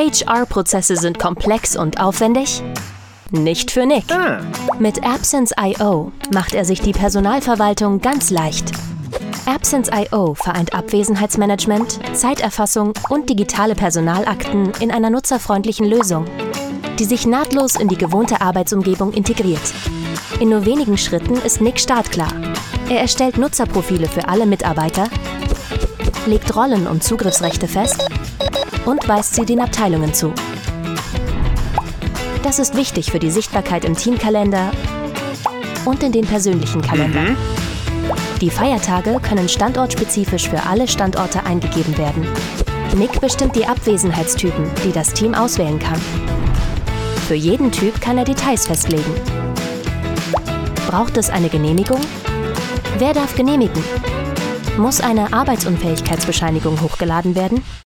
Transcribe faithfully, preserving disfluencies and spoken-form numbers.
H R-Prozesse sind komplex und aufwendig? Nicht für Nick. Ah. Mit Absence Punkt I O macht er sich die Personalverwaltung ganz leicht. Absence Punkt I O vereint Abwesenheitsmanagement, Zeiterfassung und digitale Personalakten in einer nutzerfreundlichen Lösung, die sich nahtlos in die gewohnte Arbeitsumgebung integriert. In nur wenigen Schritten ist Nick startklar. Er erstellt Nutzerprofile für alle Mitarbeiter, legt Rollen und Zugriffsrechte fest und weist sie den Abteilungen zu. Das ist wichtig für die Sichtbarkeit im Teamkalender und in den persönlichen Kalendern. Mhm. Die Feiertage können standortspezifisch für alle Standorte eingegeben werden. Nick bestimmt die Abwesenheitstypen, die das Team auswählen kann. Für jeden Typ kann er Details festlegen. Braucht es eine Genehmigung? Wer darf genehmigen? Muss eine Arbeitsunfähigkeitsbescheinigung hochgeladen werden?